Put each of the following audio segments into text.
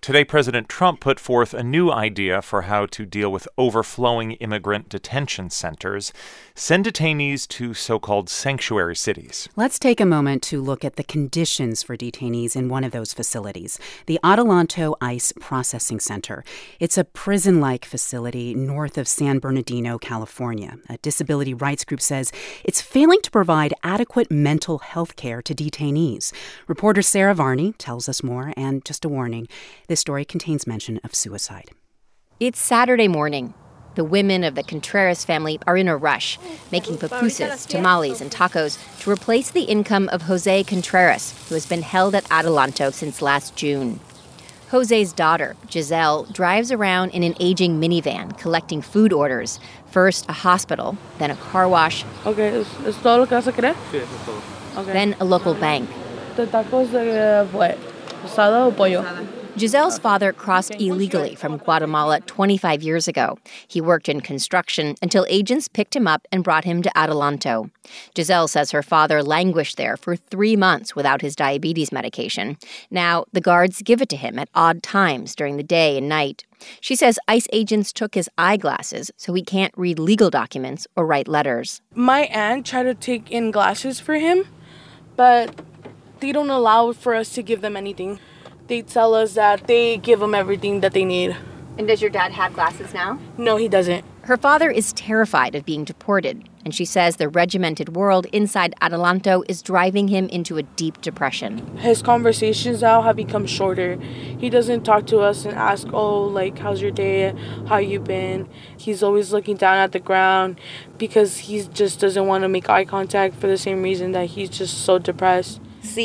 Today, President Trump put forth a new idea for how to deal with overflowing immigrant detention centers. Send detainees to so-called sanctuary cities. Let's take a moment to look at the conditions for detainees in one of those facilities, the Adelanto ICE Processing Center. It's a prison-like facility north of San Bernardino, California. A disability rights group says it's failing to provide adequate mental health care to detainees. Reporter Sarah Varney tells us more, and just a warning, this story contains mention of suicide. It's Saturday morning. The women of the Contreras family are in a rush, making pupusas, tamales, and tacos to replace the income of Jose Contreras, who has been held at Adelanto since last June. Jose's daughter, Giselle, drives around in an aging minivan collecting food orders. First a hospital, then a car wash, Okay, ¿es todo lo que vas a querer? Sí, eso es todo. Okay. then a local bank. ¿De tacos de what? ¿Asado o pollo? Giselle's father crossed illegally from Guatemala 25 years ago. He worked in construction until agents picked him up and brought him to Adelanto. Giselle says her father languished there for 3 months without his diabetes medication. Now, the guards give it to him at odd times during the day and night. She says ICE agents took his eyeglasses so he can't read legal documents or write letters. My aunt tried to take in glasses for him, but they don't allow for us to give them anything. They tell us that they give them everything that they need. And does your dad have glasses now? No, he doesn't. Her father is terrified of being deported, and she says the regimented world inside Adelanto is driving him into a deep depression. His conversations now have become shorter. He doesn't talk to us and ask, how's your day? How you been? He's always looking down at the ground because he just doesn't want to make eye contact for the same reason that he's just so depressed.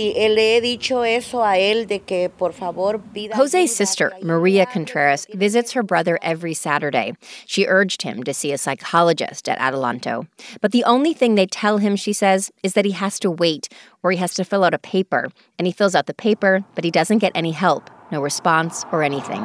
Jose's sister, Maria Contreras, visits her brother every Saturday. She urged him to see a psychologist at Adelanto. But the only thing they tell him, she says, is that he has to wait, or he has to fill out a paper. And he fills out the paper, but he doesn't get any help, no response or anything.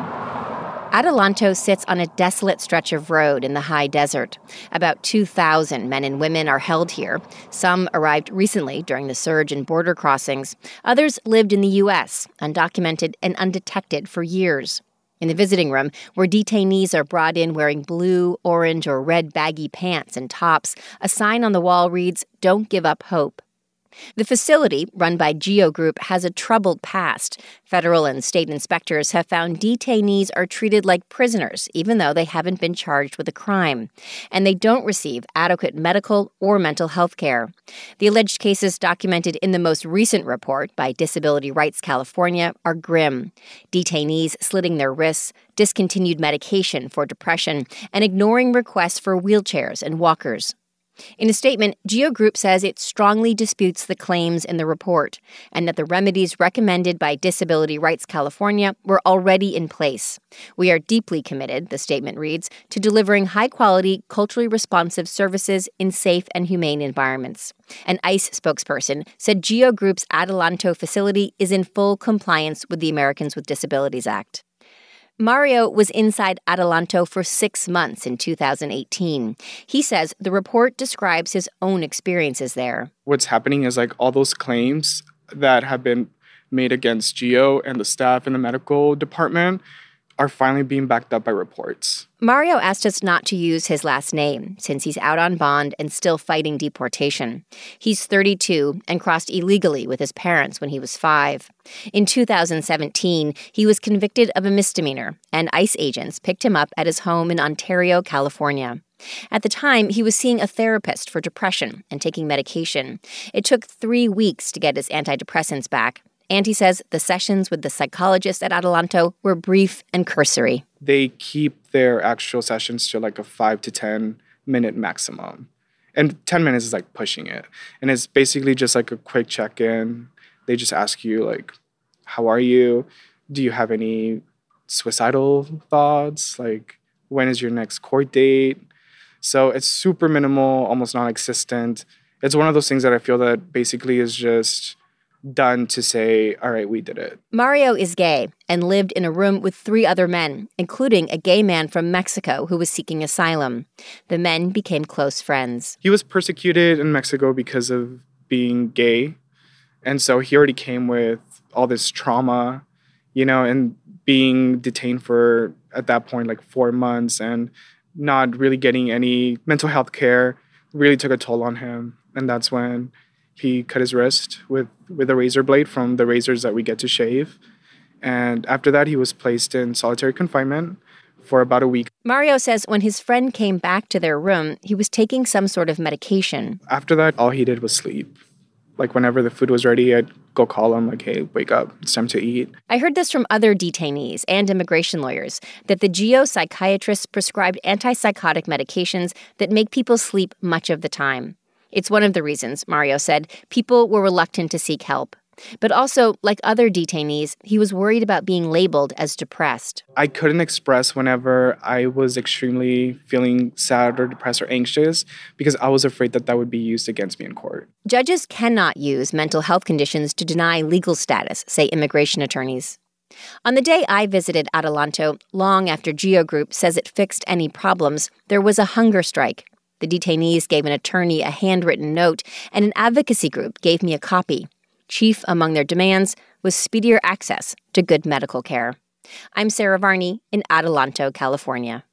Adelanto sits on a desolate stretch of road in the high desert. About 2,000 men and women are held here. Some arrived recently during the surge in border crossings. Others lived in the U.S., undocumented and undetected for years. In the visiting room, where detainees are brought in wearing blue, orange, or red baggy pants and tops, a sign on the wall reads, "Don't give up hope." The facility, run by GEO Group, has a troubled past. Federal and state inspectors have found detainees are treated like prisoners, even though they haven't been charged with a crime. And they don't receive adequate medical or mental health care. The alleged cases documented in the most recent report by Disability Rights California are grim. Detainees slitting their wrists, discontinued medication for depression, and ignoring requests for wheelchairs and walkers. In a statement, GEO Group says it strongly disputes the claims in the report and that the remedies recommended by Disability Rights California were already in place. "We are deeply committed," the statement reads, "to delivering high-quality, culturally responsive services in safe and humane environments." An ICE spokesperson said GEO Group's Adelanto facility is in full compliance with the Americans with Disabilities Act. Mario was inside Adelanto for 6 months in 2018. He says the report describes his own experiences there. What's happening is all those claims that have been made against GEO and the staff in the medical department are finally being backed up by reports. Mario asked us not to use his last name since he's out on bond and still fighting deportation. He's 32 and crossed illegally with his parents when he was 5. In 2017, he was convicted of a misdemeanor, and ICE agents picked him up at his home in Ontario, California. At the time, he was seeing a therapist for depression and taking medication. It took 3 weeks to get his antidepressants back. And he says the sessions with the psychologist at Adelanto were brief and cursory. They keep their actual sessions to a 5 to 10 minute maximum. And 10 minutes is pushing it. And it's basically just a quick check-in. They just ask you how are you? Do you have any suicidal thoughts? When is your next court date? So it's super minimal, almost non-existent. It's one of those things that I feel that basically is just done to say, all right, we did it. Mario is gay and lived in a room with 3 other men, including a gay man from Mexico who was seeking asylum. The men became close friends. He was persecuted in Mexico because of being gay. And so he already came with all this trauma. and being detained for, at that point, like 4 months and not really getting any mental health care really took a toll on him. And that's when he cut his wrist with a razor blade from the razors that we get to shave. And after that, he was placed in solitary confinement for about a week. Mario says when his friend came back to their room, he was taking some sort of medication. After that, all he did was sleep. Like, whenever the food was ready, I'd go call him, like, hey, wake up, it's time to eat. I heard this from other detainees and immigration lawyers, that the geopsychiatrists prescribed antipsychotic medications that make people sleep much of the time. It's one of the reasons, Mario said, people were reluctant to seek help. But also, like other detainees, he was worried about being labeled as depressed. I couldn't express whenever I was extremely feeling sad or depressed or anxious because I was afraid that would be used against me in court. Judges cannot use mental health conditions to deny legal status, say immigration attorneys. On the day I visited Adelanto, long after Geo Group says it fixed any problems, there was a hunger strike. The detainees gave an attorney a handwritten note, and an advocacy group gave me a copy. Chief among their demands was speedier access to good medical care. I'm Sarah Varney in Adelanto, California.